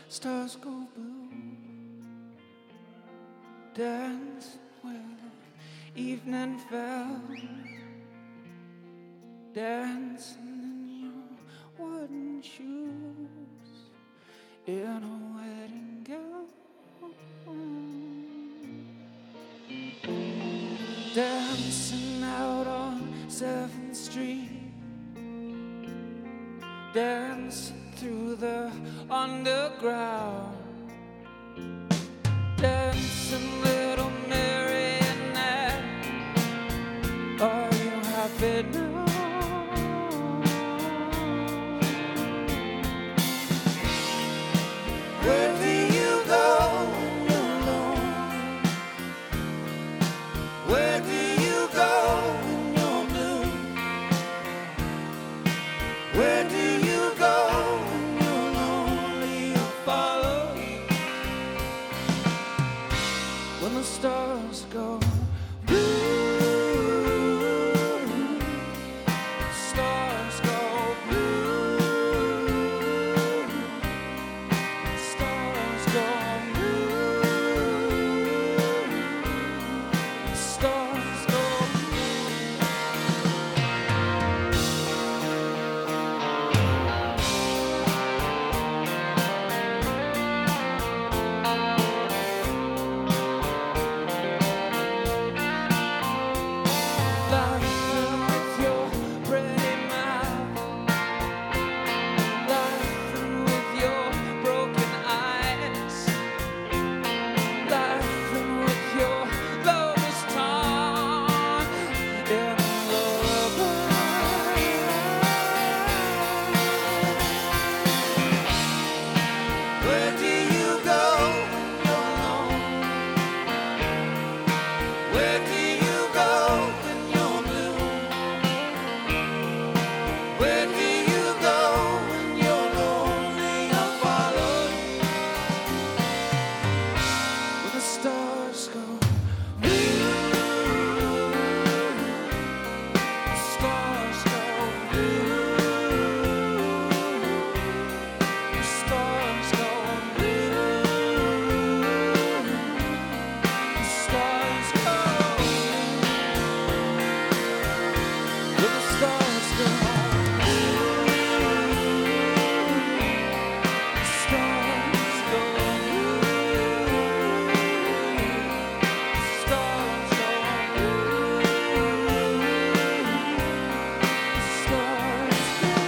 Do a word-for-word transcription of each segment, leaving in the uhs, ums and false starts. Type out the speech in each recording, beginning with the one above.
stars go blue, dance where evening fell, dancing in your wooden shoes in a wedding gown, dancing out on seventh street, dancing through the underground, dancing little marionette. Are you happy now? Where do you go when you're alone? Where do you go when you're blue? Where do you go when you're lonely? I'll follow you. When the stars go blue, stars go blue, stars go blue, stars go laughing with your pretty mouth, laughing with your broken eyes, laughing with your lover's tongue in a lullaby. Where do you go when you're alone? Where do you go when you're blue? Where do you go when you're lonely? I'll follow you. Where the stars go blue, the stars go blue, the stars go blue, the stars go, where the stars go blue, the stars go blue, stars go blue, stars go.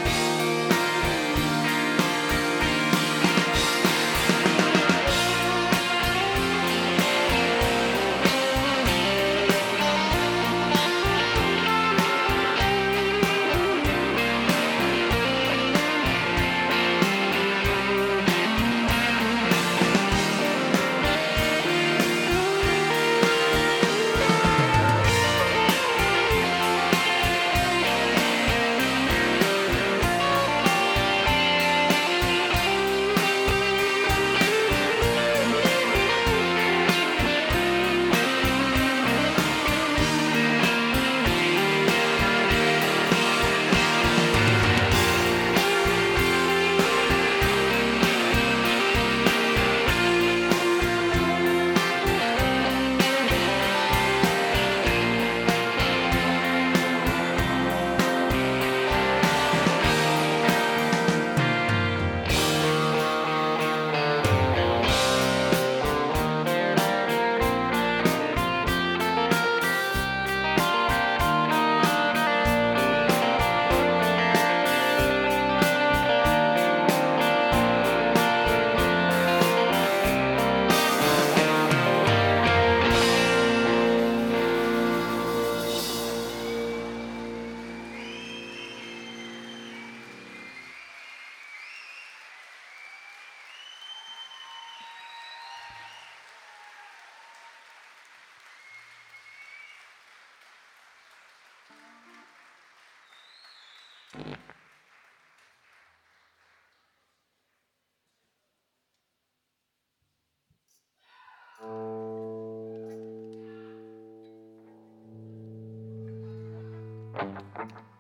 Thank you.